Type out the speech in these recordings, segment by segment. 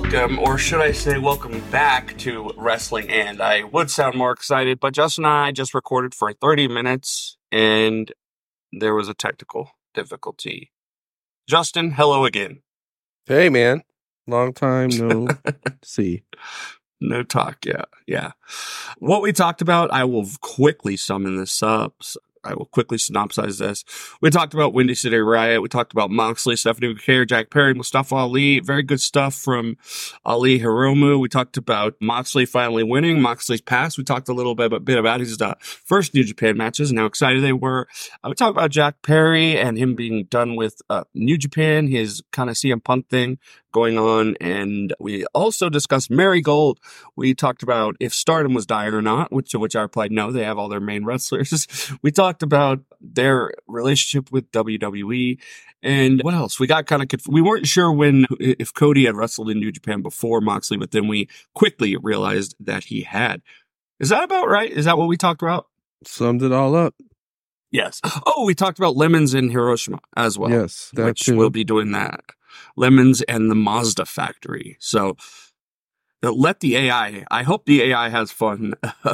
welcome, or should I say welcome back to Wrestling And. I would sound more excited, but Justin and I just recorded for 30 minutes, and there was a technical difficulty. Justin, hello again. Hey, man. Long time no see. No talk, yeah. What we talked about, I will quickly summon this up. I will quickly synopsize this. We talked about Windy City Riot. We talked about Moxley, Stephanie McMahon, Jack Perry, Mustafa Ali. Very good stuff from Ali Hiromu. We talked about Moxley finally winning, Moxley's past. We talked a little bit about his first New Japan matches and how excited they were. We talked about Jack Perry and him being done with New Japan, his kind of CM Punk thing going on. And we also discussed Marigold. We talked about if Stardom was dying or not, to which I replied, no, they have all their main wrestlers. We talked about their relationship with WWE. And what else? We got kind of we weren't sure if Cody had wrestled in New Japan before Moxley, but then we quickly realized that he had. Is that about right? Is that what we talked about? Summed it all up. Yes. Oh, we talked about Lemons in Hiroshima as well. Yes, that which too. We'll be doing that. Lemons and the Mazda factory. So let the AI, I hope the AI has fun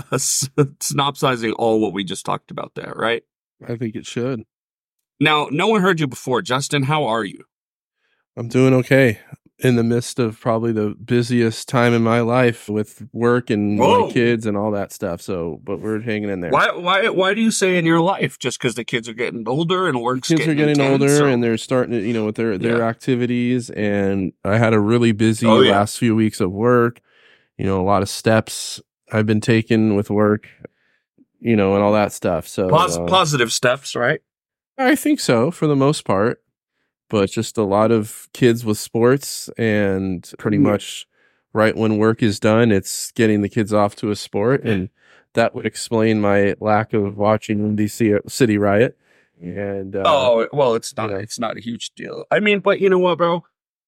synopsizing all what we just talked about there, right? I think it should. Now, no one heard you before. Justin, how are you? I'm doing okay. In the midst of probably the busiest time in my life with work and my kids and all that stuff. But we're hanging in there. Why do you say in your life? Just because the kids are getting older and work's kids are getting older and they're starting to, with their activities. And I had a really busy last few weeks of work. A lot of steps I've been taking with work, and all that stuff. So positive steps, right? I think so for the most part. But just a lot of kids with sports, and pretty much right when work is done, it's getting the kids off to a sport. And that would explain my lack of watching Windy City Riot. And it's not a huge deal. I mean, but you know what, bro?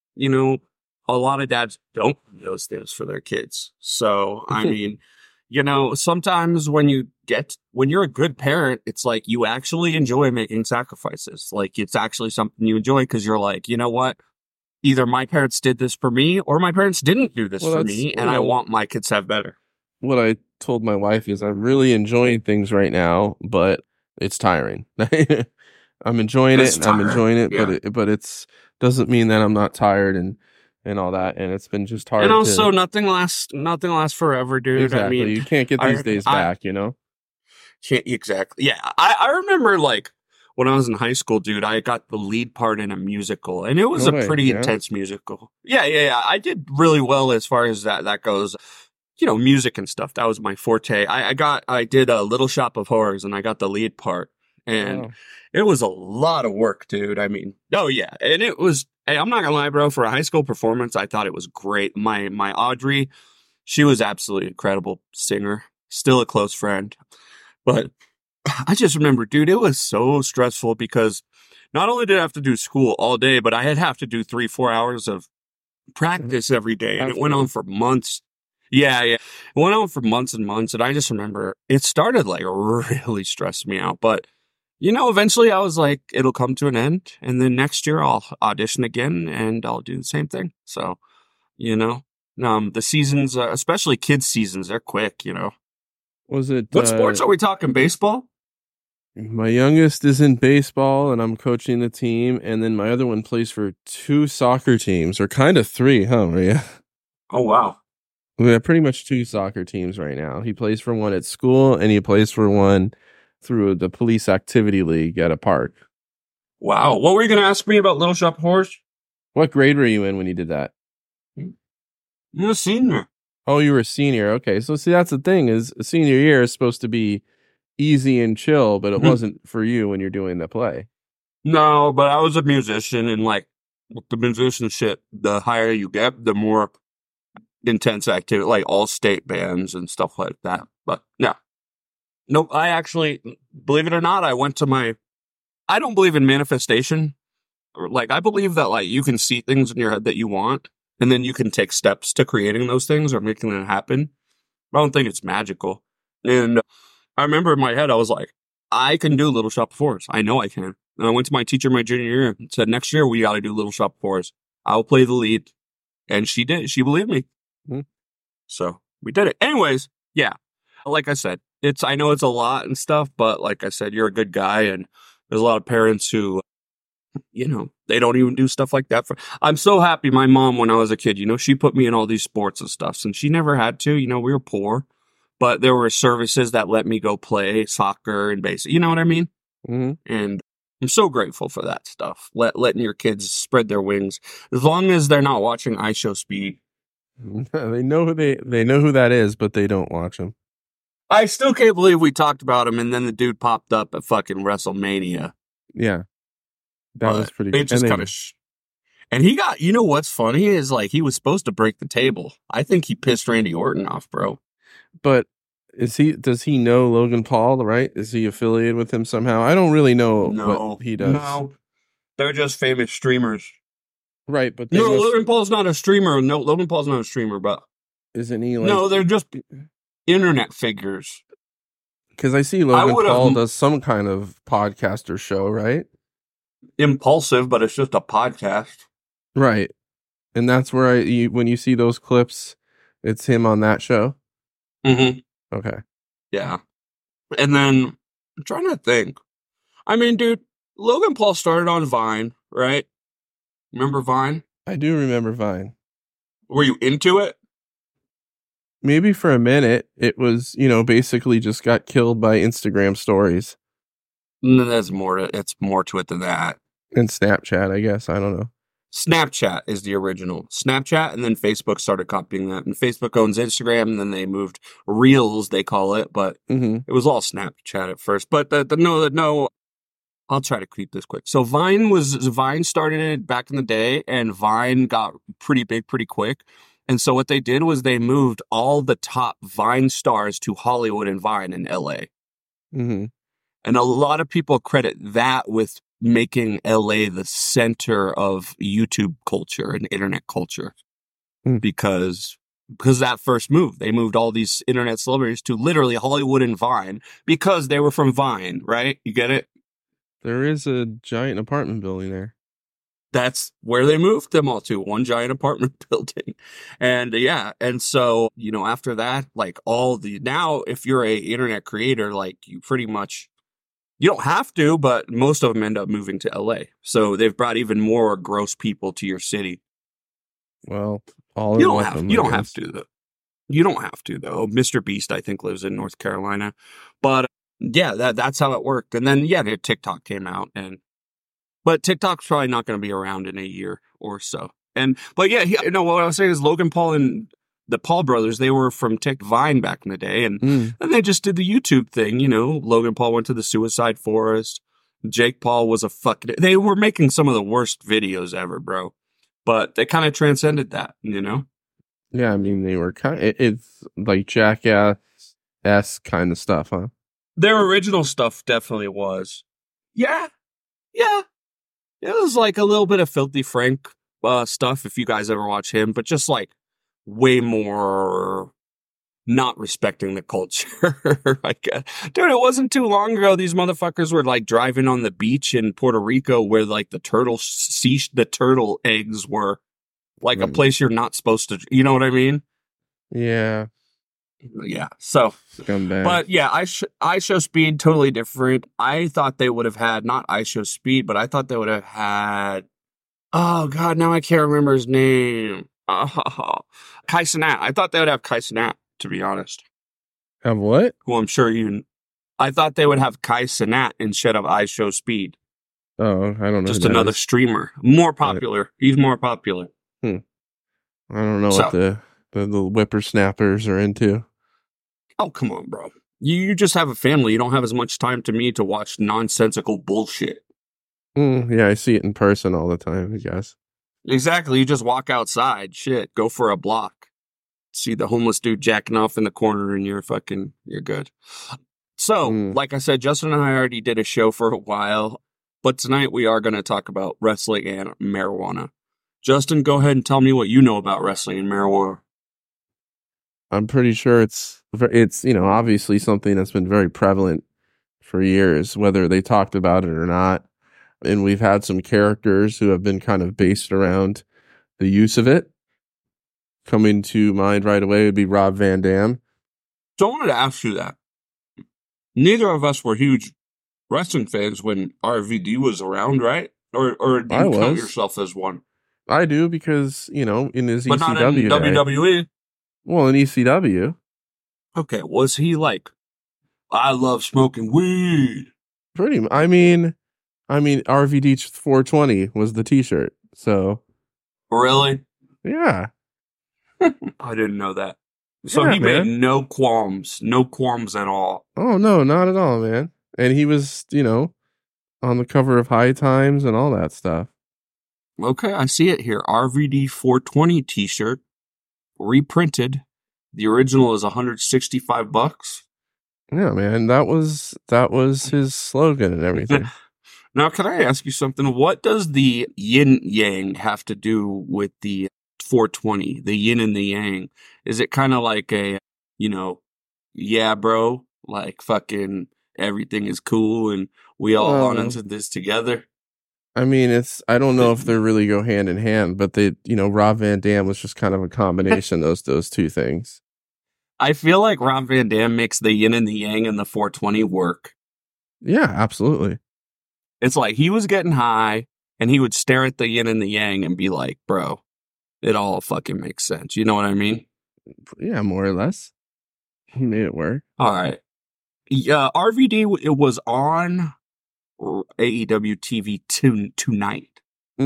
A lot of dads don't do those things for their kids. So, I mean, sometimes when you're a good parent, it's like you actually enjoy making sacrifices. Like it's actually something you enjoy because you're like, you know what? Either my parents did this for me or my parents didn't do this for me, and I want my kids to have better. What I told my wife is I'm really enjoying things right now, but it's tiring. I'm enjoying it, but it's doesn't mean that I'm not tired and all that, and it's been just hard. And also, nothing lasts forever, dude. Exactly. I mean, you can't get these days back, Can't exactly. Yeah, I remember like when I was in high school, dude. I got the lead part in a musical, and it was a pretty intense musical. Yeah. I did really well as far as that goes. Music and stuff. That was my forte. I did a Little Shop of Horrors, and I got the lead part, and it was a lot of work, dude. I mean, and it was. Hey, I'm not gonna lie, bro. For a high school performance, I thought it was great. My Audrey, she was absolutely incredible singer. Still a close friend, but I just remember, dude, it was so stressful because not only did I have to do school all day, but I have to do 3-4 hours of practice every day, and it went on for months. Yeah, it went on for months and months, and I just remember it started like really stressed me out, but. Eventually I was like, it'll come to an end. And then next year I'll audition again and I'll do the same thing. So, the seasons, especially kids seasons, they're quick, Was it? What sports are we talking? Baseball? My youngest is in baseball and I'm coaching the team. And then my other one plays for 2 soccer teams, or kind of 3, huh, Maria? Oh, wow. We have pretty much 2 soccer teams right now. He plays for one at school and he plays for one through the police activity league at a park. Wow. What were you going to ask me about Little Shop of Horrors? What grade were you in when you did that? You're a senior. Oh, you were a senior. Okay. So see, that's the thing is a senior year is supposed to be easy and chill, but it wasn't for you when you're doing the play. No, but I was a musician, and like with the musicianship, the higher you get, the more intense activity, like all state bands and stuff like that. But yeah. Nope, I actually, believe it or not, I don't believe in manifestation. Like, I believe that, like, you can see things in your head that you want, and then you can take steps to creating those things or making them happen. I don't think it's magical. And I remember in my head, I was like, I can do Little Shop of Horrors. I know I can. And I went to my teacher my junior year and said, next year, we got to do Little Shop of Horrors. I'll play the lead. And she did. She believed me. Mm-hmm. So we did it. Anyways, yeah. Like I said, I know it's a lot and stuff, but like I said, you're a good guy, and there's a lot of parents who, they don't even do stuff like that. I'm so happy my mom, when I was a kid, she put me in all these sports and stuff, and she never had to. We were poor, but there were services that let me go play soccer and baseball. You know what I mean? Mm-hmm. And I'm so grateful for that stuff. Letting your kids spread their wings, as long as they're not watching IShowSpeed. They know who that is, but they don't watch him. I still can't believe we talked about him, and then the dude popped up at fucking WrestleMania. Yeah, that was pretty. It just kind of. And he got. What's funny is he was supposed to break the table. I think he pissed Randy Orton off, bro. But does he know Logan Paul? Right? Is he affiliated with him somehow? I don't really know what he does. No, they're just famous streamers. Right, but Logan Paul's not a streamer. No, Logan Paul's not a streamer, but isn't he? No, they're just internet figures. Because I see Logan Paul does some kind of podcast or show, right? Impulsive, but it's just a podcast. Right. And that's where when you see those clips, it's him on that show? Mm-hmm. Okay. Yeah. And then, I'm trying to think. I mean, dude, Logan Paul started on Vine, right? Remember Vine? I do remember Vine. Were you into it? Maybe for a minute. It was, basically just got killed by Instagram stories. No, it's more to it than that. And Snapchat, I guess. I don't know. Snapchat is the original. Snapchat, and then Facebook started copying that. And Facebook owns Instagram, and then they moved Reels, they call it. But It was all Snapchat at first. But no, I'll try to keep this quick. So Vine started it back in the day, and Vine got pretty big pretty quick. And so what they did was they moved all the top Vine stars to Hollywood and Vine in LA. Mm-hmm. And a lot of people credit that with making LA the center of YouTube culture and internet culture. Because that first move, they moved all these internet celebrities to literally Hollywood and Vine because they were from Vine, right? You get it? There is a giant apartment building there. That's where they moved them all to, one giant apartment building. And and so, after that, now if you're a internet creator, you pretty much, you don't have to, but most of them end up moving to LA. So they've brought even more gross people to your city. Well, you don't have to though. You don't have to though. Mr. Beast, I think, lives in North Carolina, but yeah, that's how it worked. And then TikTok came out, but TikTok's probably not going to be around in a year or so. But what I was saying is Logan Paul and the Paul brothers, they were from Vine back in the day, and they just did the YouTube thing. Logan Paul went to the Suicide Forest. Jake Paul was they were making some of the worst videos ever, bro. But they kind of transcended that, Yeah, I mean, they were it's like Jackass kind of stuff, huh? Their original stuff definitely was. Yeah. It was a little bit of Filthy Frank stuff, if you guys ever watch him, but just way more not respecting the culture, I guess. Dude, it wasn't too long ago these motherfuckers were driving on the beach in Puerto Rico where the turtle eggs were a place you're not supposed to, you know what I mean? Yeah. Yeah. So, but yeah, IShowSpeed, totally different. I thought they would have had, not IShowSpeed, but I thought they would have had, oh God, now I can't remember his name. Kai Cenat. I thought they would have Kai Cenat, to be honest. Have what? Who I'm sure I thought they would have Kai Cenat instead of IShowSpeed. Oh, I don't know. Just another streamer. More popular. He's more popular. I don't know what the whippersnappers are into. Oh, come on, bro. You just have a family. You don't have as much time to watch nonsensical bullshit. Yeah, I see it in person all the time, I guess. Exactly. You just walk outside. Shit. Go for a block. See the homeless dude jacking off in the corner and you're good. So, like I said, Justin and I already did a show for a while, but tonight we are going to talk about wrestling and marijuana. Justin, go ahead and tell me what you know about wrestling and marijuana. I'm pretty sure it's obviously something that's been very prevalent for years, whether they talked about it or not. And we've had some characters who have been kind of based around the use of it. coming to mind right away would be Rob Van Dam. So I wanted to ask you that. Neither of us were huge wrestling fans when RVD was around, right? Or do you count yourself as one? I do because, in his but ECW not in day. WWE. Well, in ECW. Okay, was he like, I love smoking weed? Pretty much. I mean, RVD 420 was the T-shirt. So. Really? Yeah. I didn't know that. So he made no qualms at all. Oh, no, not at all, man. And he was, on the cover of High Times and all that stuff. Okay, I see it here. RVD 420 T-shirt, reprinted. The original is $165. Yeah, man, that was his slogan and everything. Now, can I ask you something? What does the yin yang have to do with the 420? The yin and the yang? Is it kind of like a, yeah, bro, like fucking everything is cool and we all on into this together? I mean, I don't know if they really go hand in hand, but they, Rob Van Dam was just kind of a combination of those two things. I feel like Rob Van Dam makes the yin and the yang and the 420 work. Yeah, absolutely. It's like he was getting high and he would stare at the yin and the yang and be like, bro, it all fucking makes sense. You know what I mean? Yeah, more or less. He made it work. All right. Yeah, RVD, it was on AEW TV tonight.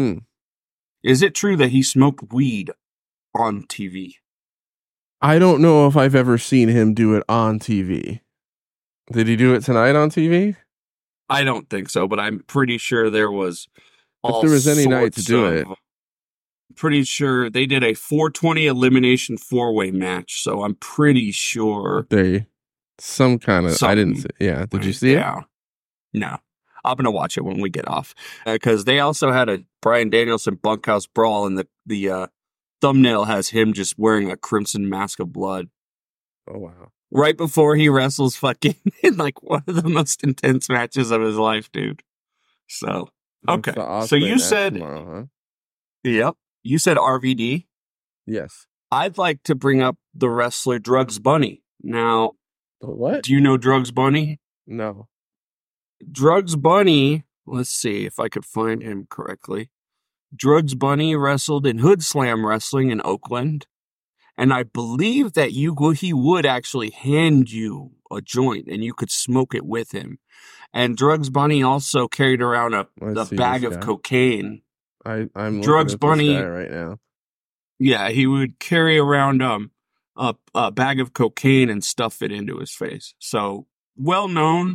Is it true that he smoked weed on TV? I don't know if I've ever seen him do it on TV. Did he do it tonight on TV? I don't think so, but I'm pretty sure there was. If there was any night to do it. Pretty sure they did a 420 elimination 4-way match, so I'm pretty sure. Some kind of. I didn't see. Yeah. Did you see it? No. I'm going to watch it when we get off. Because they also had a Bryan Danielson bunkhouse brawl, and the thumbnail has him just wearing a crimson mask of blood. Oh, wow. Right before he wrestles fucking in like one of the most intense matches of his life, dude. So, okay. So you said. Tomorrow, huh? Yep. You said RVD? Yes. I'd like to bring up the wrestler Drugs Bunny. Now, what? Do you know Drugs Bunny? No. Drugs Bunny, let's see if I could find him correctly. Drugs Bunny wrestled in Hood Slam Wrestling in Oakland. And I believe that he would actually hand you a joint and you could smoke it with him. And Drugs Bunny also carried around a bag of cocaine. I'm Drugs Bunny this guy right now. Yeah, he would carry around a bag of cocaine and stuff it into his face. So well known,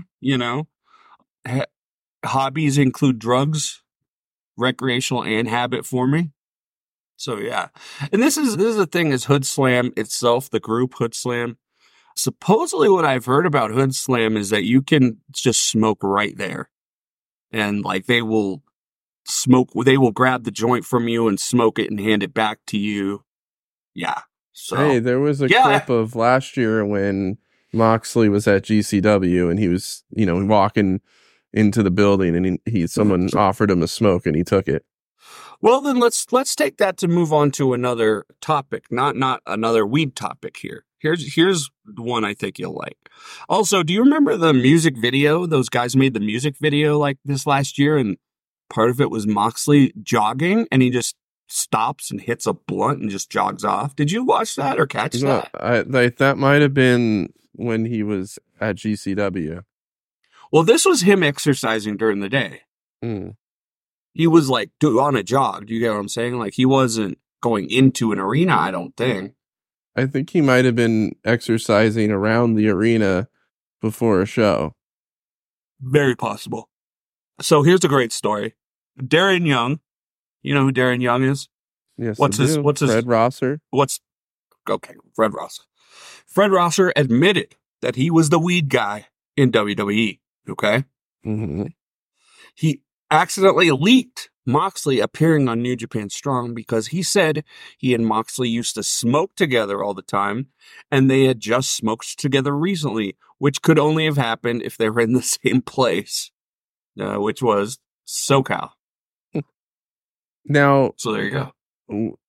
hobbies include drugs, recreational and habit forming. So yeah, and this is the thing is Hood Slam itself, the group Hood Slam. Supposedly, what I've heard about Hood Slam is that you can just smoke right there, and like they will grab the joint from you and smoke it and hand it back to you. Yeah. So hey, there was a clip of last year when Moxley was at GCW and he was, walking into the building and someone offered him a smoke and he took it. Well, then let's take that to move on to another topic, not another weed topic here. Here's one I think you'll like. Also, do you remember the music video? Those guys made the music video like this last year, and part of it was Moxley jogging, and he just stops and hits a blunt and just jogs off. Did you watch that or catch that? That might have been when he was at GCW. Well, this was him exercising during the day. He was like on a jog. Do you get what I'm saying? Like he wasn't going into an arena, I don't think. I think he might have been exercising around the arena before a show. Very possible. So here's a great story. Darren Young. You know who Darren Young is? Yes. What's his Fred Rosser? Fred Rosser. Fred Rosser admitted that he was the weed guy in WWE. Okay. Mm-hmm. He accidentally leaked Moxley appearing on New Japan Strong because he said he and Moxley used to smoke together all the time, and they had just smoked together recently, which could only have happened if they were in the same place, which was SoCal. Now, so there you go.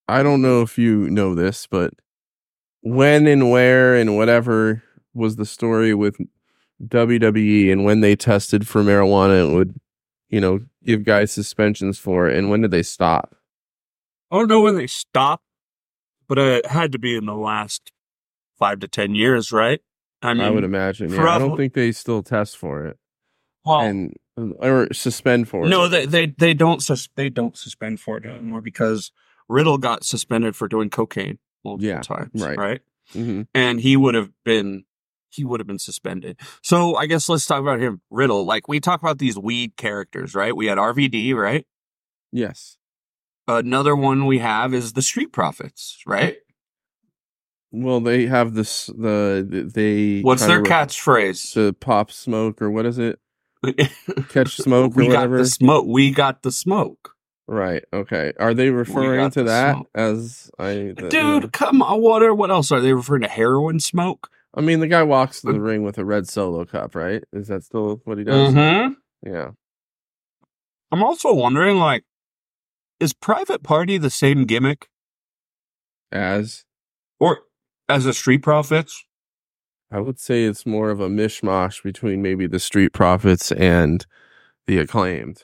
I don't know if you know this, but when and where and whatever was the story with WWE and when they tested for marijuana and would, give guys suspensions for it, and when did they stop? I don't know when they stopped, but it had to be in the last 5 to 10 years, right? I would imagine. Yeah, I don't think they still test for it. Well, or suspend for it. No, they don't suspend for it anymore because Riddle got suspended for doing cocaine multiple times, right? Mm-hmm. And he would have been suspended. So I guess let's talk about him, Riddle. Like, we talk about these weed characters, right? We had RVD, right? Yes. Another one we have is the Street Profits, right? Well, they have this. What's their catchphrase? The pop smoke, or what is it? Catch smoke, or whatever. Got the smoke. We got the smoke. Right. Okay. Are they referring to that smoke as Dude, come on. What else are they referring to? Heroin smoke? I mean, the guy walks to the ring with a red Solo cup, right? Is that still what he does? Mm-hmm. Yeah. I'm also wondering, like, is Private Party the same gimmick as the Street Profits? I would say it's more of a mishmash between maybe the Street Profits and the Acclaimed.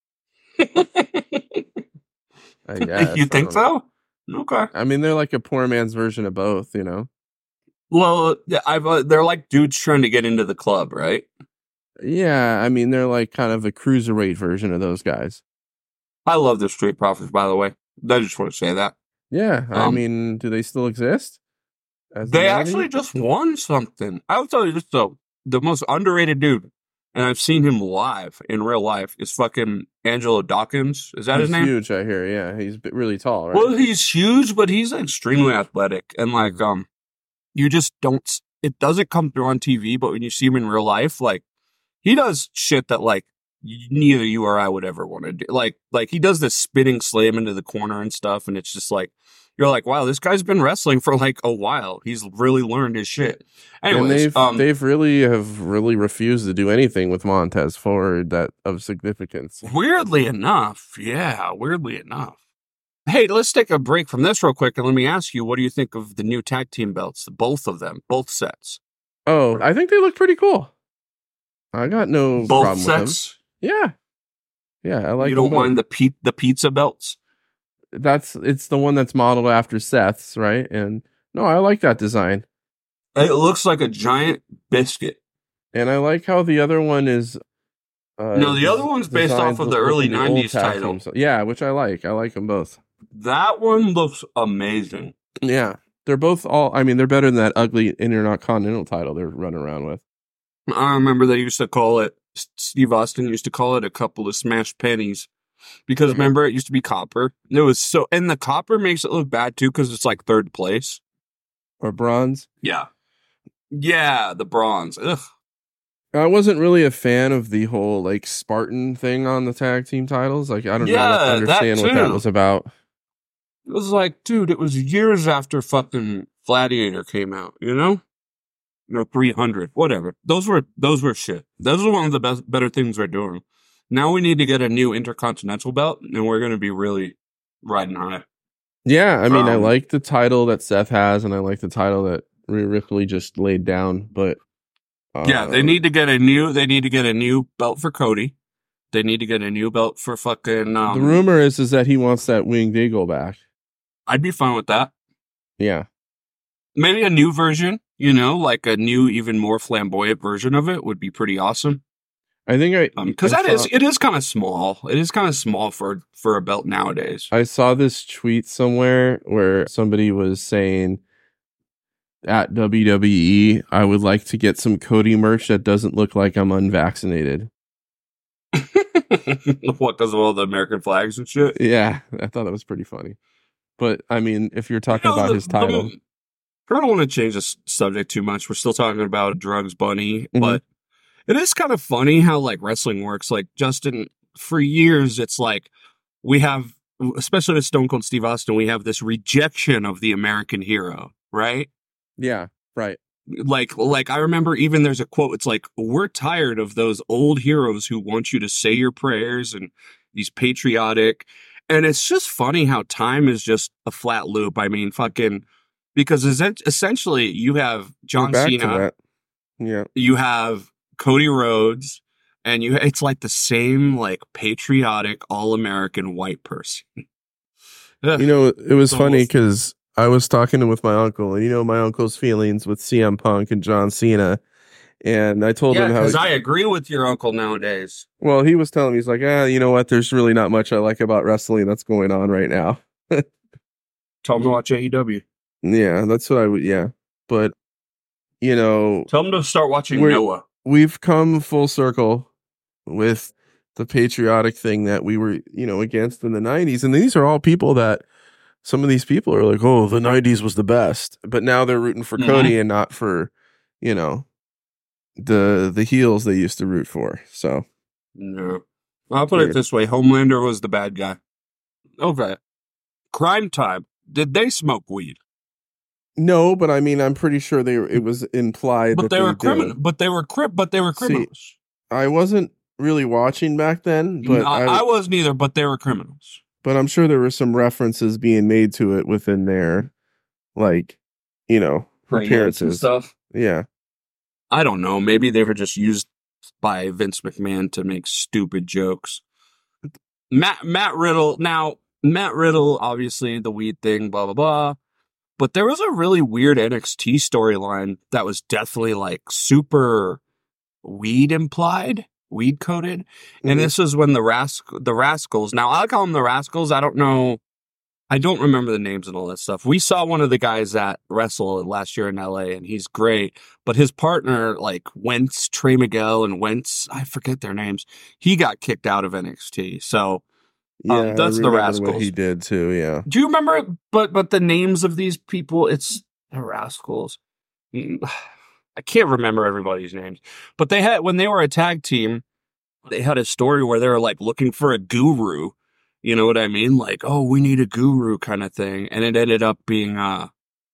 I guess. You think so? Okay. I mean, they're like a poor man's version of both, Well, they're like dudes trying to get into the club, right? Yeah, I mean, they're like kind of a cruiserweight version of those guys. I love the Street Profits, by the way. I just want to say that. Yeah, I mean, do they still exist? They actually just won something. I'll tell you this, though. The most underrated dude, and I've seen him live in real life, is fucking Angelo Dawkins. Is that his name? He's huge, I hear. Yeah, he's really tall, right? Well, he's huge, but he's extremely athletic. And, like, you just don't... It doesn't come through on TV, but when you see him in real life, like, he does shit that, like, neither you or I would ever want to do. Like he does this spinning slam into the corner and stuff, and it's just like, you're like, wow, this guy's been wrestling for like a while. He's really learned his shit. Anyways, and they've really refused to do anything with Montez Ford that of significance. Weirdly enough. Hey, let's take a break from this real quick, and let me ask you, what do you think of the new tag team belts? Both of them, both sets. Oh, I think they look pretty cool. I got no problem with them. Yeah, I like. You don't mind the pizza belts? It's the one that's modeled after Seth's, right? And no, I like that design. It looks like a giant biscuit. And I like how the other one is. No, the other one's based off of the early '90s title. Yeah, which I like. I like them both. That one looks amazing. Yeah, they're both they're better than that ugly Intercontinental title they're running around with. I remember they used to call it. Steve Austin used to call it a couple of smashed pennies because remember it used to be copper. It was and the copper makes it look bad too because it's like third place or bronze. Yeah, the bronze. Ugh. I wasn't really a fan of the whole like Spartan thing on the tag team titles. Like I don't understand what that was about. It was like, dude, it was years after fucking Gladiator came out, Or 300, whatever. Those were shit. Those are one of the better things we're doing. Now we need to get a new Intercontinental belt, and we're going to be really riding high. Yeah, I mean, I like the title that Seth has, and I like the title that Rhea Ripley just laid down. But yeah, they need to get a new belt for Cody. They need to get a new belt for fucking. The rumor is that he wants that Winged Eagle back. I'd be fine with that. Yeah, maybe a new version. Like a new, even more flamboyant version of it would be pretty awesome. I think because it is kind of small. It is kind of small for a belt nowadays. I saw this tweet somewhere where somebody was saying at WWE, I would like to get some Cody merch that doesn't look like I'm unvaccinated. What, because of all the American flags and shit? Yeah, I thought that was pretty funny. But I mean, if you're talking about his title. I don't want to change the subject too much. We're still talking about Drugs Bunny, but it is kind of funny how like wrestling works. Like Justin, for years, it's like we have, especially with Stone Cold Steve Austin, we have this rejection of the American hero, right? Yeah, right. Like I remember even there's a quote. It's like, we're tired of those old heroes who want you to say your prayers and these patriotic. And it's just funny how time is just a flat loop. I mean, because essentially you have John Cena, you have Cody Rhodes, and it's like the same like patriotic all-American white person. It was funny because I was talking with my uncle, and my uncle's feelings with CM Punk and John Cena. And I told him how... because I agree with your uncle nowadays. Well, he was telling me, he's like, you know what? There's really not much I like about wrestling that's going on right now. Tell him to watch AEW. Yeah, that's what I would... Yeah. But, tell him to start watching Noah. We've come full circle with the patriotic thing that we were, against in the 90s. And these are all people that... Some of these people are like, oh, the 90s was the best. But now they're rooting for Cody and not for, the heels they used to root for. So no, I'll put it this way: Homelander was the bad guy. Okay, Crime Time. Did they smoke weed? No, but I mean, I'm pretty sure it was implied that they were criminals. But they were criminals. See, I wasn't really watching back then, but I wasn't either. But they were criminals. But I'm sure there were some references being made to it within their, like, appearances and stuff. Yeah. I don't know. Maybe they were just used by Vince McMahon to make stupid jokes. Matt Riddle. Now, Matt Riddle, obviously the weed thing, blah, blah, blah. But there was a really weird NXT storyline that was definitely like super weed implied. Weed coated, and this was when the Rascals. Now I call them the Rascals. I don't know. I don't remember the names and all that stuff. We saw one of the guys that wrestled last year in LA, and he's great. But his partner, like Wentz, Trey Miguel, and Wentz, I forget their names. He got kicked out of NXT. So that's the Rascals. What he did too. Yeah. Do you remember? But the names of these people, it's the Rascals. I can't remember everybody's names, but when they were a tag team, they had a story where they were like looking for a guru. You know what I mean? Like, oh, we need a guru kind of thing. And it ended up being, Matt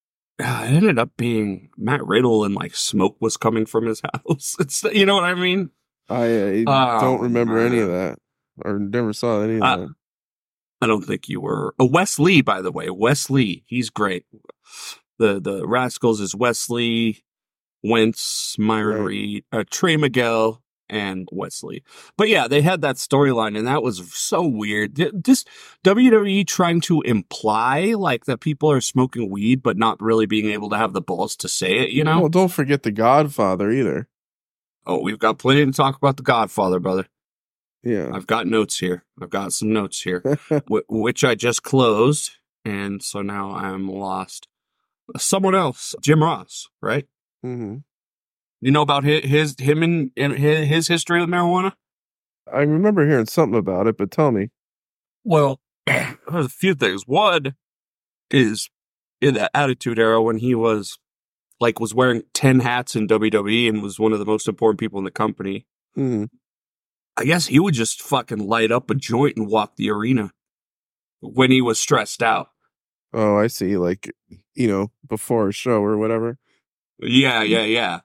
Riddle, and like smoke was coming from his house. You know what I mean? I don't remember any of that, or never saw any of that. I don't think you were. Wes Lee, by the way. Wes Lee, he's great. The Rascals is Wes Lee, Wentz, Myron Reed, Trey Miguel, and Wesley. But yeah, they had that storyline, and that was so weird. Just WWE trying to imply like that people are smoking weed, but not really being able to have the balls to say it, Well, don't forget The Godfather either. Oh, we've got plenty to talk about The Godfather, brother. Yeah. I've got notes here. I've got some notes here, which I just closed, and so now I'm lost. Someone else, Jim Ross, right? Mm-hmm. You know about him and his history with marijuana? I remember hearing something about it, but tell me. Well, there's a few things. One is in the Attitude Era when he was wearing 10 hats in WWE and was one of the most important people in the company. Mm-hmm. I guess he would just fucking light up a joint and walk the arena when he was stressed out. Oh, I see. Like, before a show or whatever. Yeah.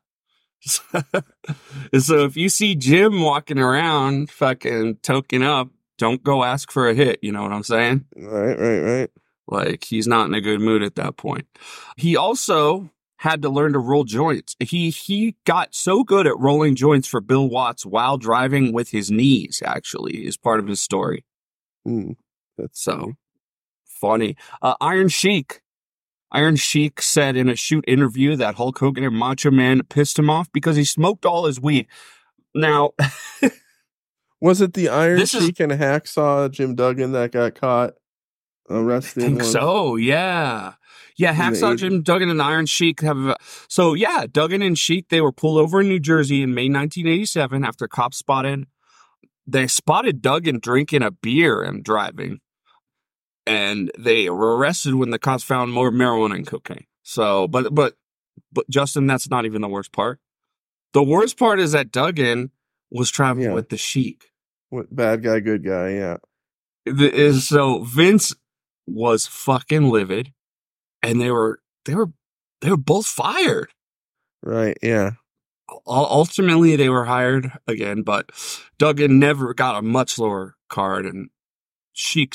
So if you see Jim walking around fucking toking up, don't go ask for a hit. You know what I'm saying? Right. Like, he's not in a good mood at that point. He also had to learn to roll joints. He got so good at rolling joints for Bill Watts while driving with his knees, actually, is part of his story. That's so funny. Iron Sheik said in a shoot interview that Hulk Hogan and Macho Man pissed him off because he smoked all his weed. Now, was it the Iron Sheik and Hacksaw Jim Duggan that got caught arrested? I think so, yeah. Yeah, Hacksaw Jim Duggan and the Iron Sheik have... So, yeah, Duggan and Sheik, they were pulled over in New Jersey in May 1987 after cops spotted Duggan drinking a beer and driving. And they were arrested when the cops found more marijuana and cocaine. So, but Justin, that's not even the worst part. The worst part is that Duggan was traveling with the Sheik. What, bad guy, good guy, yeah. So Vince was fucking livid, and they were both fired. Right, yeah. Ultimately, they were hired again, but Duggan never got a much lower card, and Sheik's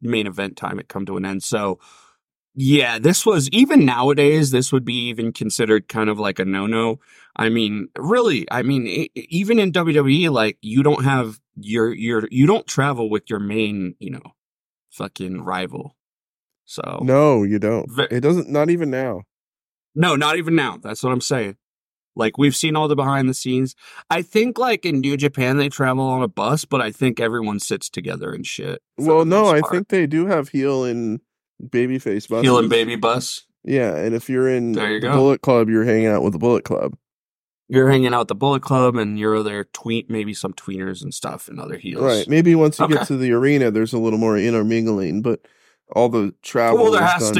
main event time had come to an end. So, yeah, this was, even nowadays, this would be even considered kind of like a no-no. I mean, really, even in WWE, like, you don't have you don't travel with your main, fucking rival. So. No, you don't. It doesn't, not even now. No, not even now. That's what I'm saying. Like, we've seen all the behind the scenes. I think, like, in New Japan, they travel on a bus, but I think everyone sits together and shit. Well, no, I think they do have heel and babyface buses. Heel and baby bus? Yeah, and if you're in the Bullet Club, you're hanging out with the Bullet Club. You're hanging out with the Bullet Club, and you're there maybe some tweeners and stuff and other heels. Right. Maybe once you get to the arena, there's a little more intermingling, but all the travel. Well,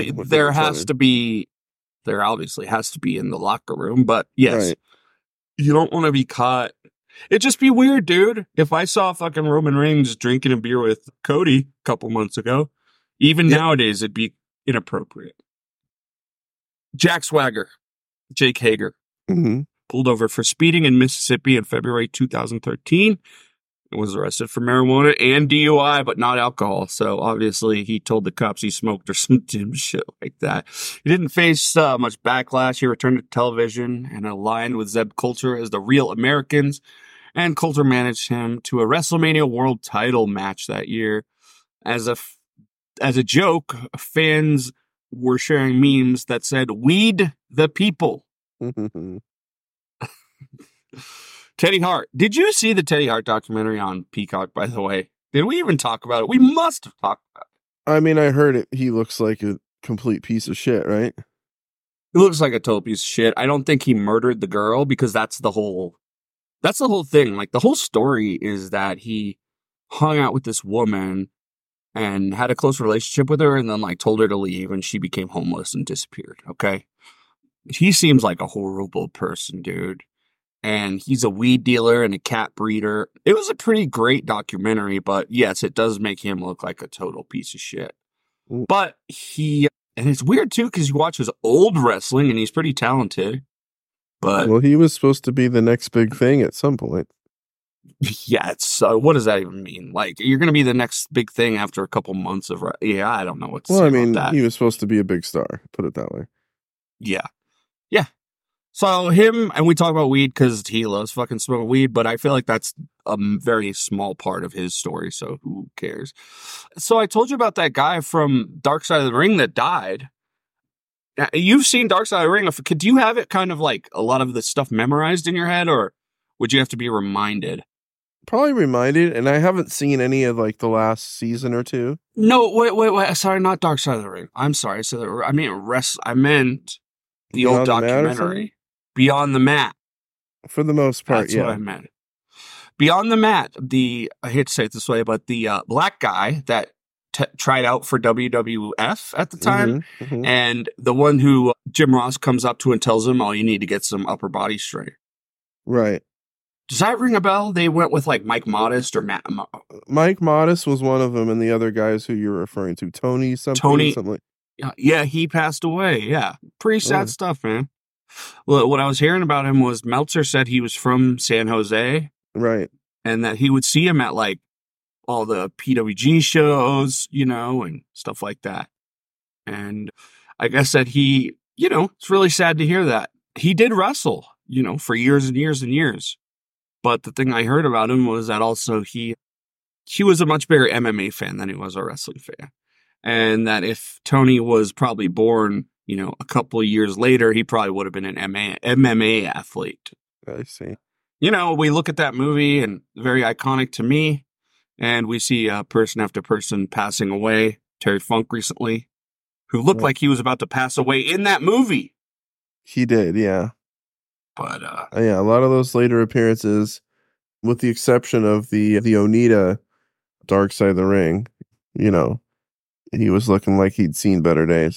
there obviously has to be in the locker room, but yes, you don't want to be caught. It'd just be weird, dude. If I saw fucking Roman Reigns drinking a beer with Cody a couple months ago, even nowadays, it'd be inappropriate. Jack Swagger, Jake Hager, pulled over for speeding in Mississippi in February 2013. Was arrested for marijuana and DUI, but not alcohol. So obviously he told the cops he smoked or some shit like that. He didn't face much backlash. He returned to television and aligned with Zeb Coulter as the Real Americans. And Coulter managed him to a WrestleMania World Title match that year. As a joke, fans were sharing memes that said, "Weed the people." Teddy Hart. Did you see the Teddy Hart documentary on Peacock, by the way? Did we even talk about it? We must have talked about it. I mean, I heard it. He looks like a complete piece of shit, right? He looks like a total piece of shit. I don't think he murdered the girl, because that's the whole thing. Like, the whole story is that he hung out with this woman and had a close relationship with her and then, like, told her to leave, and she became homeless and disappeared, okay? He seems like a horrible person, dude. And he's a weed dealer and a cat breeder. It was a pretty great documentary, but yes, it does make him look like a total piece of shit. But and it's weird too, because you watch his old wrestling and he's pretty talented. But well, he was supposed to be the next big thing at some point. Yeah, it's what does that even mean? Like, you're going to be the next big thing after a couple months of I don't know what to say about that. He was supposed to be a big star, put it that way. Yeah. So him, and we talk about weed because he loves fucking smoking weed, but I feel like that's a very small part of his story, so who cares? So I told you about that guy from Dark Side of the Ring that died. Now, you've seen Dark Side of the Ring. Could you have it kind of like a lot of the stuff memorized in your head, or would you have to be reminded? Probably reminded, and I haven't seen any of like the last season or two. No, wait. Sorry, not Dark Side of the Ring. I'm sorry. I meant the old documentary. Beyond the Mat. For the most part, That's what I meant. Beyond the Mat, I hate to say it this way, but the black guy that tried out for WWF at the time, and the one who Jim Ross comes up to and tells him, "Oh, you need to get some upper body strength." Right. Does that ring a bell? They went with like Mike Modest or Matt. Mike Modest was one of them, and the other guys who you're referring to, Tony something. Yeah, he passed away. Yeah, pretty sad stuff, man. Well, what I was hearing about him was Meltzer said he was from San Jose. Right. And that he would see him at like all the PWG shows, and stuff like that. And I guess that he, it's really sad to hear that. He did wrestle, for years and years and years. But the thing I heard about him was that also he was a much bigger MMA fan than he was a wrestling fan. And that if Tony was probably born, a couple of years later, he probably would have been an MMA athlete. I see. We look at that movie and very iconic to me, and we see person after person passing away. Terry Funk recently, who looked like he was about to pass away in that movie. He did, yeah. But a lot of those later appearances, with the exception of the Onita Dark Side of the Ring, he was looking like he'd seen better days.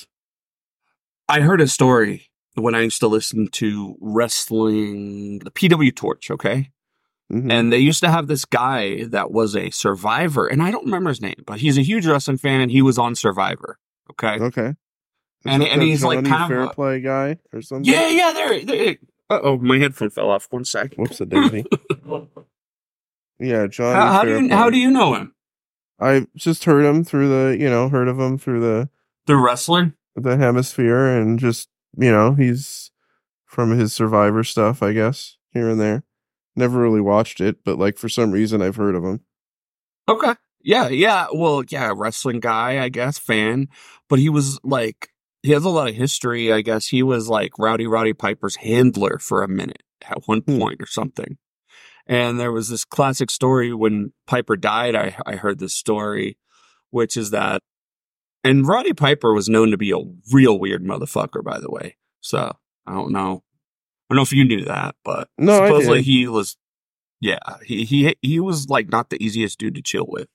I heard a story when I used to listen to wrestling, the PW Torch, okay? And they used to have this guy that was a Survivor, and I don't remember his name, but he's a huge wrestling fan, and he was on Survivor, okay? Okay. And he's Johnny like kind of Fair play guy or something? Yeah, there. Uh-oh, my headphone fell off. 1 second. Whoops, a daisy. Yeah, Johnny How do you know him? I just heard him through heard of him through the wrestling, the hemisphere, and just, he's from his Survivor stuff, I guess, here and there. Never really watched it, but like for some reason I've heard of him. Okay. Yeah. Well, yeah, wrestling guy, I guess, fan. But he was like, he has a lot of history, I guess. He was like Roddy Piper's handler for a minute at one point or something. And there was this classic story when Piper died. I heard this story, which is that, and Roddy Piper was known to be a real weird motherfucker, by the way. So I don't know if you knew that, but no, supposedly he was, yeah, he was like not the easiest dude to chill with.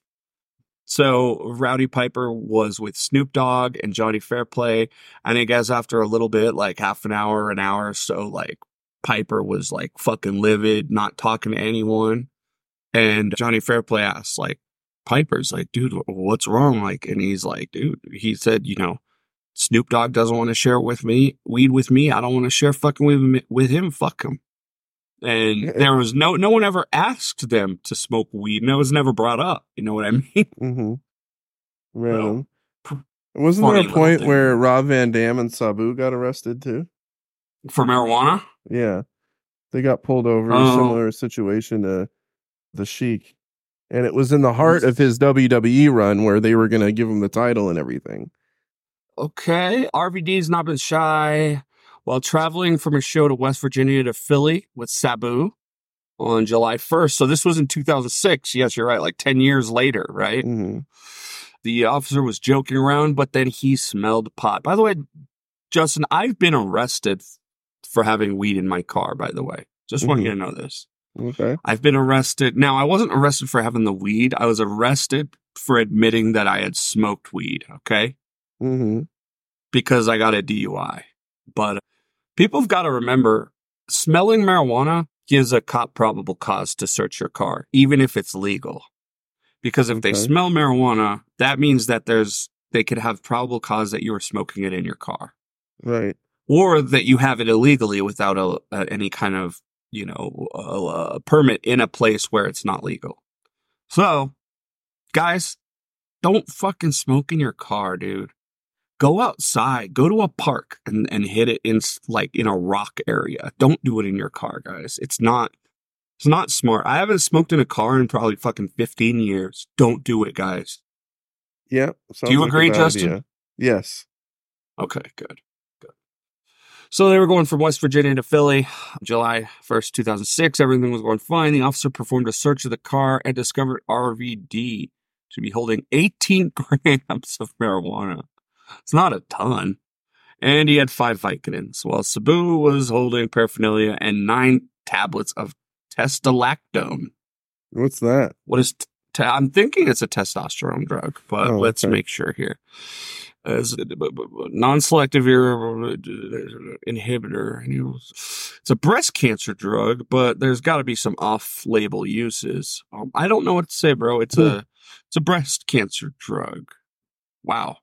So Rowdy Piper was with Snoop Dogg and Johnny Fairplay, and I guess after a little bit, like half an hour or so, like Piper was like fucking livid, not talking to anyone, and Johnny Fairplay asked like Piper's like, dude, what's wrong? Like, and he's like, dude, he said, Snoop Dogg doesn't want to share weed with me. I don't want to share fucking with him. Fuck him. And there was no one ever asked them to smoke weed, and it was never brought up. You know what I mean? Mm-hmm. Random. Wasn't there a point where Rob Van Dam and Sabu got arrested too? For marijuana? Yeah. They got pulled over in a similar situation to the Sheik. And it was in the heart of his WWE run where they were going to give him the title and everything. Okay. RVD's not been shy. While traveling from a show to West Virginia to Philly with Sabu on July 1st. So this was in 2006. Yes, you're right. Like 10 years later, right? Mm-hmm. The officer was joking around, but then he smelled pot. By the way, Justin, I've been arrested for having weed in my car, by the way. Just want you to know this. Okay. I've been arrested. Now, I wasn't arrested for having the weed. I was arrested for admitting that I had smoked weed, okay? Mm-hmm. Because I got a DUI. But people have got to remember, smelling marijuana gives a cop probable cause to search your car, even if it's legal. Because if they smell marijuana, that means that they could have probable cause that you were smoking it in your car. Right. Or that you have it illegally without any kind of, a permit in a place where it's not legal. So, guys, don't fucking smoke in your car, dude. Go outside, go to a park and hit it in a rock area. Don't do it in your car, guys. It's not smart. I haven't smoked in a car in probably fucking 15 years. Don't do it, guys. Yeah. Do you agree, Justin? Idea. Yes. Okay, good. So they were going from West Virginia to Philly, July 1st, 2006. Everything was going fine. The officer performed a search of the car and discovered RVD to be holding 18 grams of marijuana. It's not a ton. And he had 5 Vicodins, while Sabu was holding paraphernalia and 9 tablets of testosterone. What's that? What is I'm thinking it's a testosterone drug, but let's make sure here. As a non-selective inhibitor. It's a breast cancer drug, but there's got to be some off-label uses. I don't know what to say, bro. It's a breast cancer drug. Wow.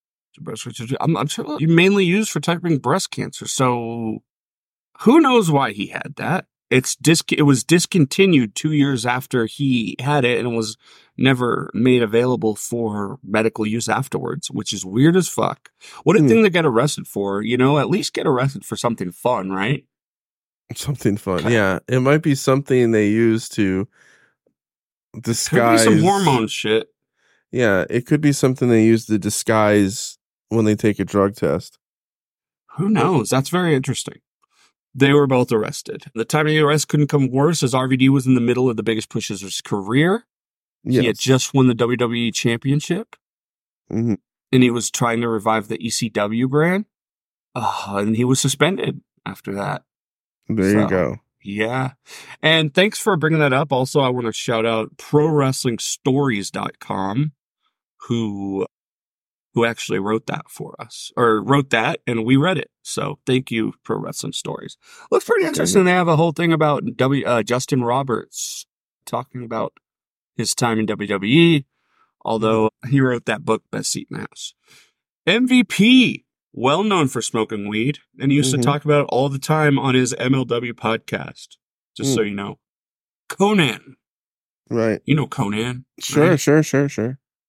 I'm sure you mainly used for typing breast cancer. So who knows why he had that? It was discontinued 2 years after he had it, and it was never made available for medical use afterwards, which is weird as fuck. What a thing to get arrested for, at least get arrested for something fun, right? Something fun. Okay. Yeah. It might be something they use to disguise. Could be some hormone shit. Yeah. It could be something they use to disguise when they take a drug test. Who knows? That's very interesting. They were both arrested. The timing of the arrest couldn't come worse, as RVD was in the middle of the biggest push of his career. Yes. He had just won the WWE Championship. Mm-hmm. And he was trying to revive the ECW brand. And he was suspended after that. There you go. Yeah. And thanks for bringing that up. Also, I want to shout out ProWrestlingStories.com, who actually wrote that for us, and we read it. So thank you, Pro Wrestling Stories. Looks pretty interesting. They have a whole thing about Justin Roberts talking about his time in WWE, although he wrote that book, Best Seat in the House. MVP, well known for smoking weed, and he used to talk about it all the time on his MLW podcast, just so you know. Conan. Right. You know Conan. Sure, right? Sure.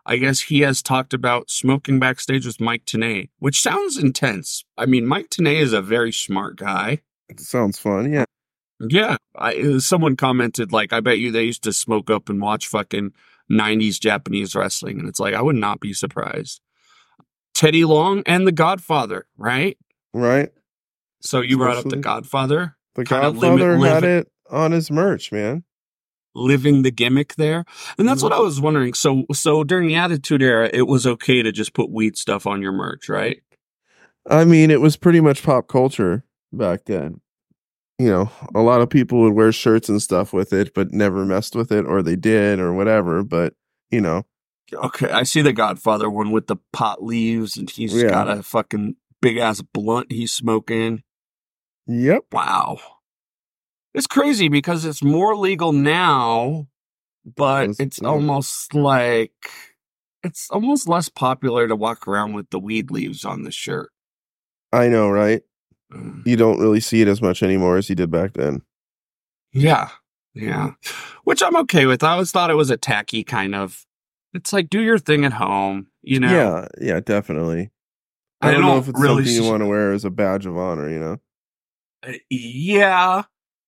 I guess he has talked about smoking backstage with Mike Tenay, which sounds intense. I mean, Mike Tenay is a very smart guy. It sounds fun, yeah. Yeah. Someone commented, like, I bet you they used to smoke up and watch fucking 90s Japanese wrestling. And it's like, I would not be surprised. Teddy Long and The Godfather, right? Right. So you brought up The Godfather. The Godfather had it on his merch, man. Living the gimmick there. And that's what I was wondering. So during the Attitude Era, it was okay to just put weed stuff on your merch, right? I mean, it was pretty much pop culture back then. You know, a lot of people would wear shirts and stuff with it, but never messed with it, or they did, or whatever. But, you know. Okay, I see the Godfather one with the pot leaves, and he's got a fucking big-ass blunt he's smoking. Yep. Wow. It's crazy because it's more legal now, but it's almost like it's almost less popular to walk around with the weed leaves on the shirt. I know, right? You don't really see it as much anymore as you did back then. Yeah. Which I'm okay with. I always thought it was a tacky kind of. It's like, do your thing at home, you know? Yeah, definitely. I don't know if it's really something you want to wear as a badge of honor, you know? Yeah.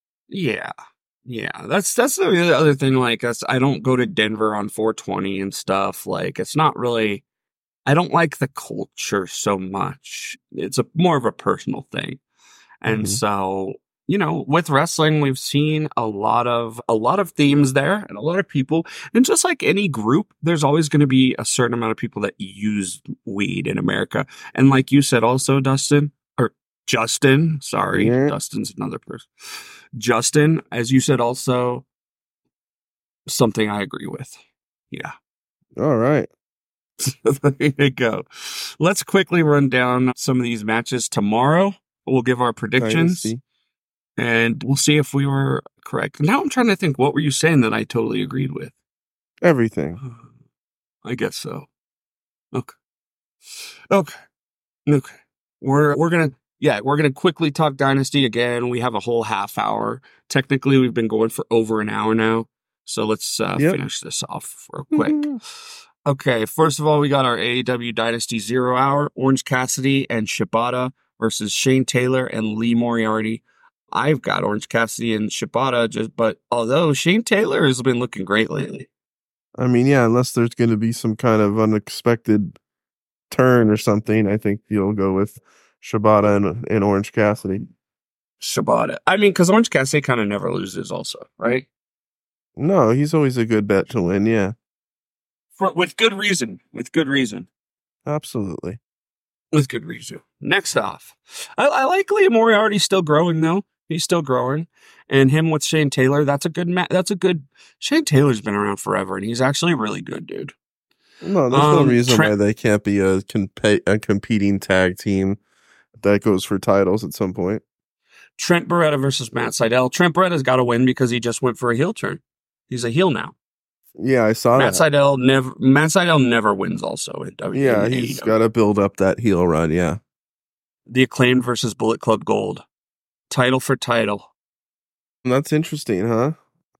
That's the other thing. Like, I don't go to Denver on 420 and stuff. Like, it's not really. I don't like the culture so much. It's more of a personal thing, and so you know, with wrestling, we've seen a lot of themes there, and a lot of people. And just like any group, there's always going to be a certain amount of people that use weed in America. And like you said, also, Justin. Sorry, Dustin's another person. Justin, as you said, also something I agree with. Yeah. All right. There you go. Let's quickly run down some of these matches tomorrow. We'll give our predictions and we'll see if we were correct. Now I'm trying to think, what were you saying that I totally agreed with? Everything. I guess so. Okay. We're gonna quickly talk Dynasty again. We have a whole half hour. Technically, we've been going for over an hour now. So let's finish this off real quick. Okay, first of all, we got our AEW Dynasty 0 Hour, Orange Cassidy and Shibata versus Shane Taylor and Lee Moriarty. I've got Orange Cassidy and Shibata, but although Shane Taylor has been looking great lately. I mean, yeah, unless there's going to be some kind of unexpected turn or something, I think you'll go with Shibata and Orange Cassidy. Shibata. I mean, because Orange Cassidy kind of never loses also, right? No, he's always a good bet to win, yeah. With good reason. Absolutely. With good reason. Next off, I like Lee Moriarty still growing, though. He's still growing. And him with Shane Taylor, that's a good match. Shane Taylor's been around forever, and he's actually really good, dude. No, there's no reason why they can't be a competing tag team that goes for titles at some point. Trent Beretta versus Matt Sydal. Trent Beretta's got to win because he just went for a heel turn. He's a heel now. Yeah, I saw Matt that. Matt Sydal never wins also in WWE. Yeah, he's got to build up that heel run, yeah. The Acclaimed versus Bullet Club Gold. Title for title. That's interesting, huh?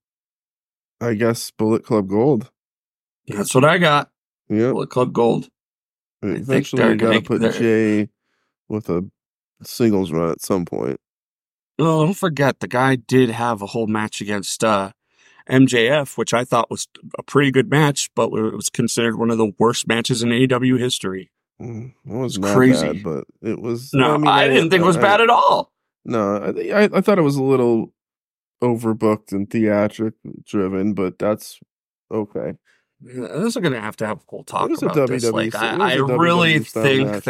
I guess Bullet Club Gold. That's what I got. Yeah. Bullet Club Gold. Eventually, you got to put Jay with a singles run at some point. Oh, don't forget, the guy did have a whole match against MJF, which I thought was a pretty good match, but it was considered one of the worst matches in AEW history. It wasn't crazy, bad, but it was. No, I didn't think it was bad at all. No, I thought it was a little overbooked and theatric driven, but that's okay. This is going to have a whole talk about this. Like, I really think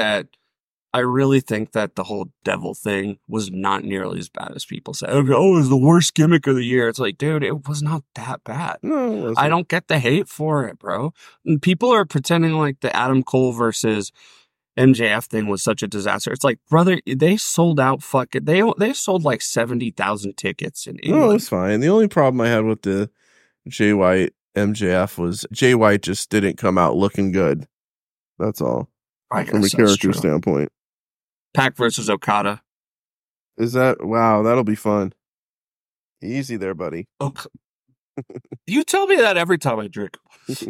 that the whole devil thing was not nearly as bad as people say. Oh, it was the worst gimmick of the year. It's like, dude, it was not that bad. No, it wasn't. I don't get the hate for it, bro. And people are pretending like the Adam Cole versus MJF thing was such a disaster. It's like, brother, they sold out. They sold like 70,000 tickets in England. No, it's fine. The only problem I had with the Jay White MJF was Jay White just didn't come out looking good. That's all. From a character standpoint. Pac versus Okada. Is that wow? That'll be fun. Easy there, buddy. Okay. You tell me that every time I drink.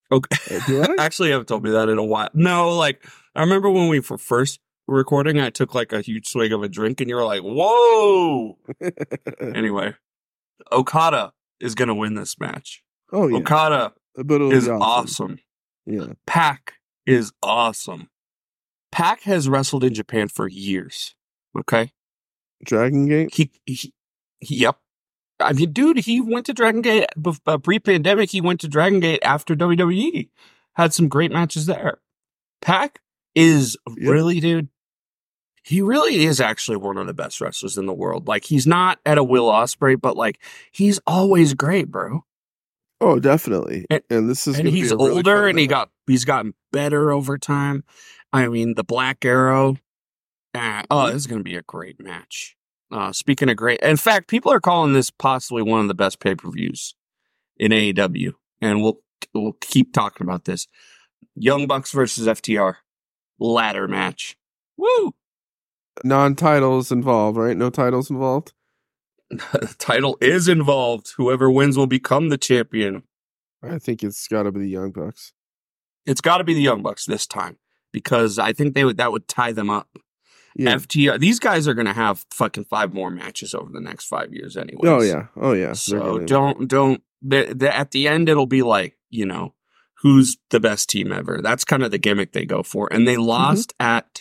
Okay. Do I? Actually, you haven't told me that in a while. No, like, I remember when we were first recording, I took like a huge swig of a drink and you were like, whoa. Anyway, Okada is going to win this match. Oh, yeah. Okada is awesome. Yeah. Pac is awesome. Pac has wrestled in Japan for years. Okay. Dragon Gate? Yep. I mean, dude, he went to Dragon Gate pre-pandemic. He went to Dragon Gate after WWE. Had some great matches there. Pac is really, dude, he really is actually one of the best wrestlers in the world. Like, he's not at a Will Ospreay, but like, he's always great, bro. Oh, definitely. And this is, and he's older, and he's gotten better over time. I mean, the Black Arrow. This is going to be a great match. Speaking of great, in fact, people are calling this possibly one of the best pay-per-views in AEW, and we'll keep talking about this. Young Bucks versus FTR ladder match. Woo! Non-titles involved, right? No titles involved? The title is involved. Whoever wins will become the champion. I think it's got to be the Young Bucks. It's got to be the Young Bucks this time, because I think that would tie them up. Yeah. FTR, these guys are going to have fucking 5 more matches over the next 5 years anyway. Oh yeah. So don't at the end it'll be like, you know, who's the best team ever. That's kind of the gimmick they go for. And they lost at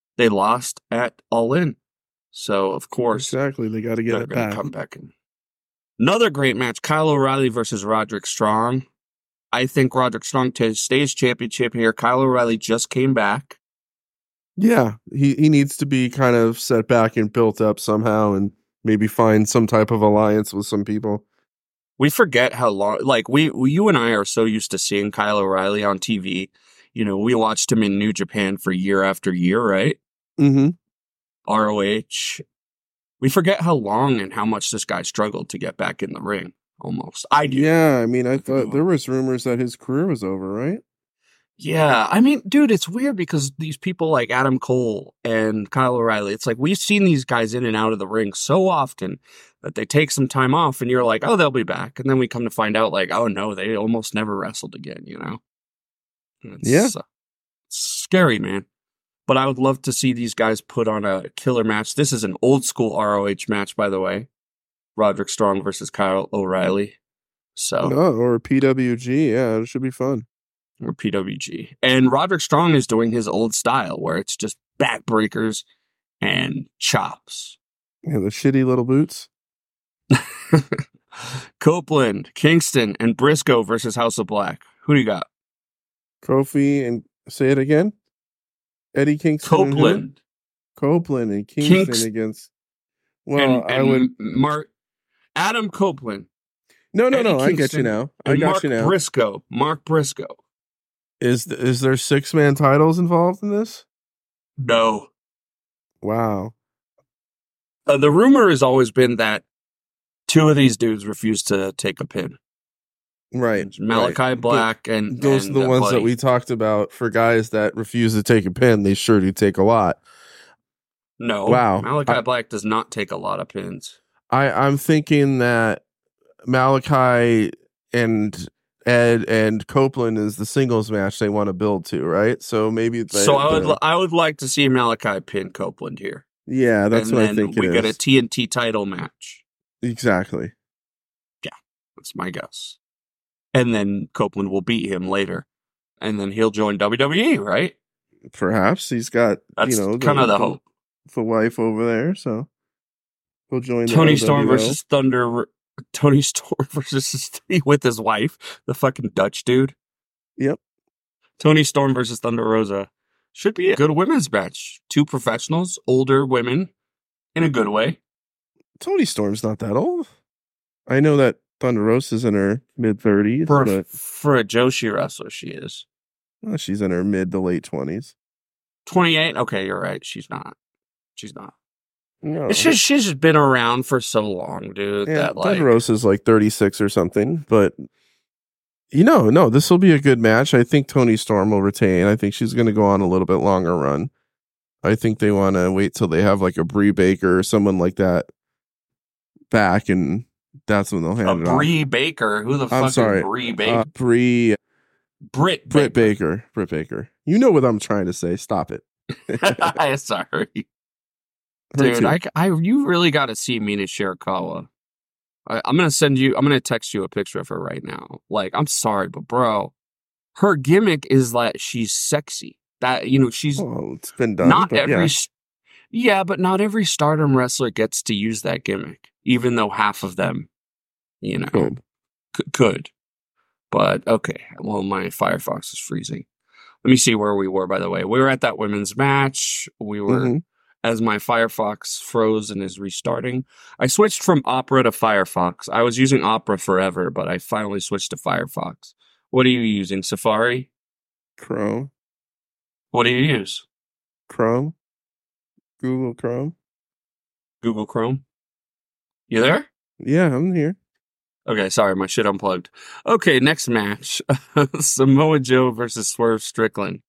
All In. So of course, exactly, they got to get it back. Come back in. Another great match, Kyle O'Reilly versus Roderick Strong. I think Roderick Strong stays championship here. Kyle O'Reilly just came back. Yeah, he needs to be kind of set back and built up somehow, and maybe find some type of alliance with some people. We forget how long, like you and I are so used to seeing Kyle O'Reilly on TV. You know, we watched him in New Japan for year after year, right? Mm-hmm. ROH. We forget how long and how much this guy struggled to get back in the ring. Almost, I do. Yeah, I mean, I thought there was rumors that his career was over, right? Yeah, I mean, dude, it's weird because these people like Adam Cole and Kyle O'Reilly, it's like we've seen these guys in and out of the ring so often that they take some time off and you're like, oh, they'll be back. And then we come to find out like, oh, no, they almost never wrestled again, you know? It's scary, man. But I would love to see these guys put on a killer match. This is an old school ROH match, by the way. Roderick Strong versus Kyle O'Reilly. So, or PWG. Yeah, it should be fun. Or PWG. And Roderick Strong is doing his old style where it's just backbreakers and chops. Yeah, the shitty little boots. Copeland, Kingston, and Briscoe versus House of Black. Who do you got? Kofi and say it again. Eddie Kingston. Copeland and Kingston against. Well, I would Adam Copeland. No. I get you now. Mark Briscoe. Is there 6-man titles involved in this? No. Wow. The rumor has always been that 2 of these dudes refuse to take a pin. Right. Malachi Black and those are the ones that we talked about. For guys that refuse to take a pin, they sure do take a lot. No. Wow. Malachi Black does not take a lot of pins. I'm thinking that Malachi and Ed and Copeland is the singles match they want to build to, right? So maybe I would like to see Malachi pin Copeland here. Yeah, that's what I think. We get a TNT title match. Exactly. Yeah, that's my guess. And then Copeland will beat him later, and then he'll join WWE, right? Perhaps he's got kind of the hope. The wife over there, so he'll join Tony Storm versus Thunder. Tony Storm versus with his wife, the fucking Dutch dude. Yep. Tony Storm versus Thunder Rosa should be a good women's match. 2 professionals, older women, in a good way. Tony Storm's not that old. I know that Thunder Rosa's in her mid-30s. For a Joshi wrestler, she is. Well, she's in her mid to late 20s. 28? Okay, you're right. She's not. No. It's just she's just been around for so long, dude. Yeah, Thunder Rosa's like 36 or something. But, no, this will be a good match. I think Tony Storm will retain. I think she's going to go on a little bit longer run. I think they want to wait till they have like a Brie Baker or someone like that back, and that's when they'll hand it off. Brie Baker? Who the fuck is Brie Baker? Britt Baker. Britt Baker. You know what I'm trying to say. Stop it. Sorry. Dude, you really got to see Mina Shirakawa. I'm going to text you a picture of her right now. Like, I'm sorry, but bro, her gimmick is that she's sexy. That, she's it's been done. Not every, but not every Stardom wrestler gets to use that gimmick, even though half of them, could. But okay, well, my Firefox is freezing. Let me see where we were, by the way. We were at that women's match. We were, as my Firefox froze and is restarting. I switched from Opera to Firefox. I was using Opera forever, but I finally switched to Firefox. What are you using, Safari? Chrome. What do you use? Chrome. Google Chrome. Google Chrome. You there? Yeah, I'm here. Okay, sorry, my shit unplugged. Okay, next match. Samoa Joe versus Swerve Strickland.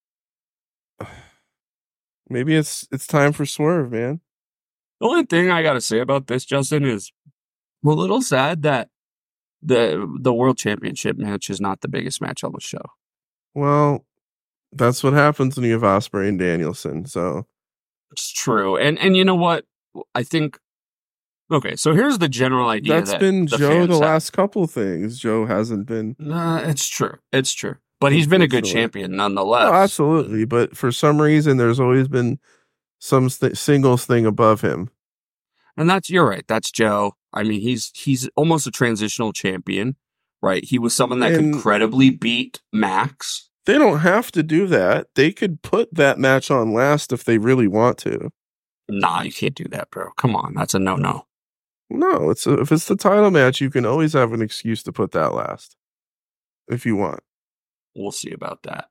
Maybe it's time for Swerve, man. The only thing I gotta say about this, Justin, is I'm a little sad that the World Championship match is not the biggest match on the show. Well, that's what happens when you have Ospreay and Danielson, so. It's true. And you know what? I think... Okay, so here's the general idea. That's been Joe the last couple things. Joe hasn't been... It's true. It's true. But he's been a good champion nonetheless. Oh, absolutely. But for some reason, there's always been some singles thing above him. And you're right. That's Joe. I mean, he's almost a transitional champion, right? He was someone that could credibly beat Max. They don't have to do that. They could put that match on last if they really want to. Nah, you can't do that, bro. Come on. That's a no-no. No, if it's the title match, you can always have an excuse to put that last. If you want. We'll see about that.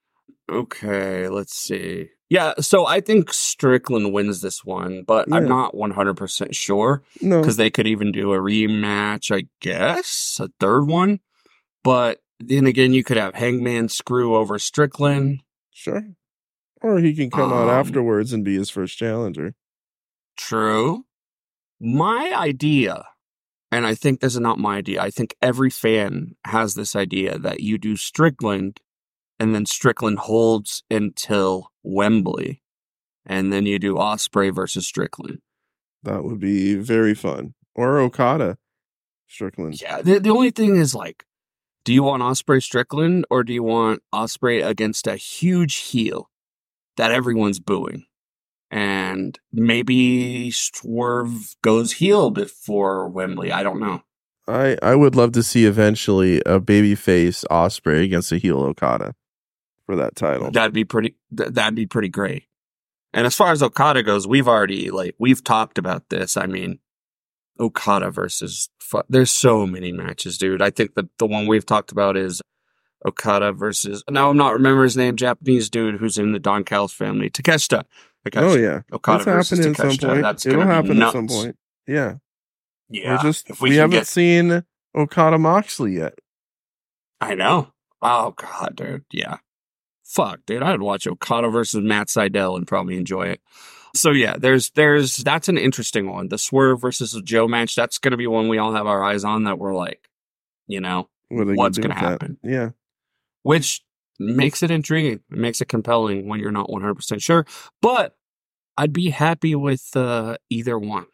Okay, let's see. Yeah, so I think Strickland wins this one, but I'm not 100% sure. No. Because they could even do a rematch, I guess, a third one. But then again, you could have Hangman screw over Strickland. Sure. Or he can come out afterwards and be his first challenger. True. My idea, and I think this is not my idea, I think every fan has this idea that you do Strickland, and then Strickland holds until Wembley, and then you do Ospreay versus Strickland. That would be very fun. Or Okada Strickland. Yeah, the only thing is, like, do you want Ospreay Strickland, or do you want Ospreay against a huge heel that everyone's booing? And maybe Swerve goes heel before Wembley. I don't know. I would love to see eventually a babyface Ospreay against a heel Okada for that title. That'd be pretty great. And as far as Okada goes, we've talked about this. I mean, Okada versus there's so many matches, dude. I think the one we've talked about is Okada versus, now I'm not remembering his name, Japanese dude who's in the Don Callis family, Takeshita. Oh yeah, Okada versus Takeshita. At some point. It'll happen at some point. Yeah. Yeah. We haven't seen Okada Moxley yet. I know. Oh god, dude. Yeah. Fuck, dude. I'd watch Okada versus Matt Sydal and probably enjoy it. So yeah, that's an interesting one. The Swerve versus Joe match, that's gonna be one we all have our eyes on, that we're like, what's gonna happen? That? Yeah. Which makes it intriguing. It makes it compelling when you're not 100% sure. But I'd be happy with either one.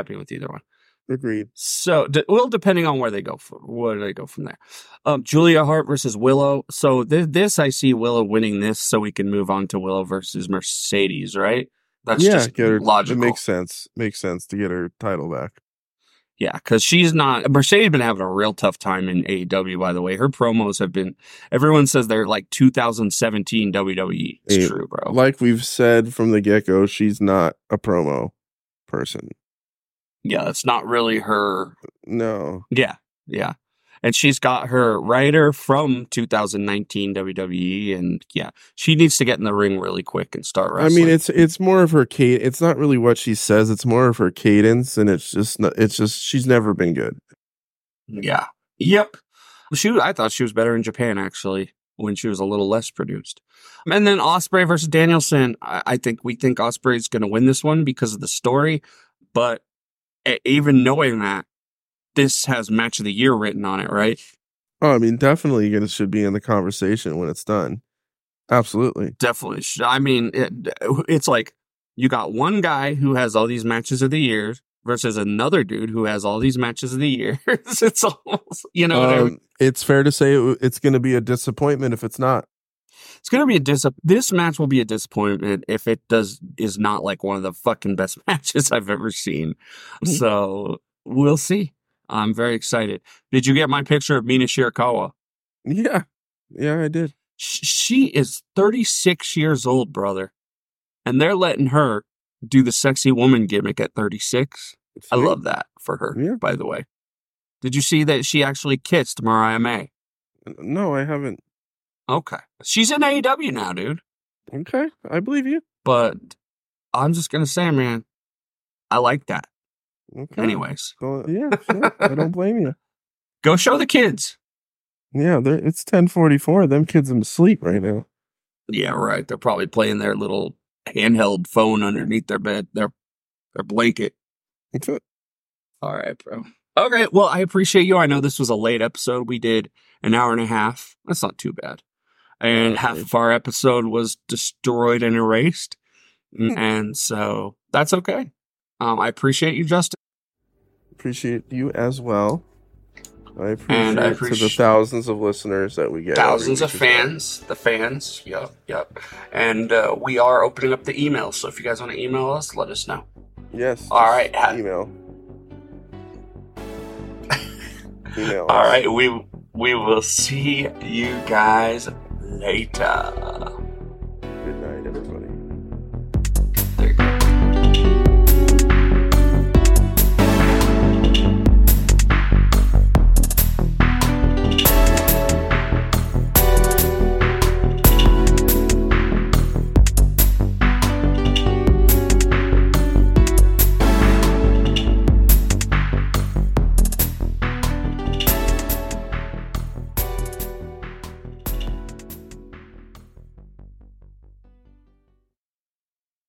Agreed. So, depending on where they go from there. Julia Hart versus Willow. So this, I see Willow winning this, so we can move on to Willow versus Mercedes, right? That's just logical. It makes sense. Makes sense to get her title back. Yeah, because Mercedes been having a real tough time in AEW, by the way. Her promos have been, everyone says they're like 2017 WWE. It's true, bro. Like we've said from the get-go, she's not a promo person. Yeah, it's not really her. No. Yeah. And she's got her writer from 2019 WWE, and yeah, she needs to get in the ring really quick and start wrestling. I mean, it's more of her cadence. It's not really what she says. It's more of her cadence, and it's just she's never been good. Yeah. Yep. I thought she was better in Japan, actually, when she was a little less produced. And then Ospreay versus Danielson. We think Ospreay's going to win this one because of the story, but even knowing that, this has match of the year written on it, right? Oh, I mean, definitely it should be in the conversation when it's done. Absolutely. Definitely. I mean, it's like you got one guy who has all these matches of the year versus another dude who has all these matches of the year. It's almost, you know what I mean? It's fair to say it's going to be a disappointment if it's not. It's going to be this match will be a disappointment if it is not like one of the fucking best matches I've ever seen. So we'll see. I'm very excited. Did you get my picture of Mina Shirakawa? Yeah. Yeah, I did. She is 36 years old, brother. And they're letting her do the sexy woman gimmick at 36. I love that for her, by the way. Did you see that she actually kissed Mariah May? No, I haven't. Okay. She's in AEW now, dude. Okay. I believe you. But I'm just going to say, man, I like that. Okay. Anyways. Yeah, sure. I don't blame you. Go show the kids. Yeah, it's 10:44. Them kids are asleep right now. Yeah, right. They're probably playing their little handheld phone underneath their bed, their blanket. Okay. All right, bro. Okay, well, I appreciate you. I know this was a late episode. We did an hour and a half. That's not too bad. And half of our episode was destroyed and erased. And so that's okay. I appreciate you, Justin. Appreciate you as well. I appreciate to the thousands of listeners that we get. Thousands of fans. The fans. Yep. And we are opening up the email. So if you guys want to email us, let us know. Yes. All right. Email. Email. All right. We will see you guys later.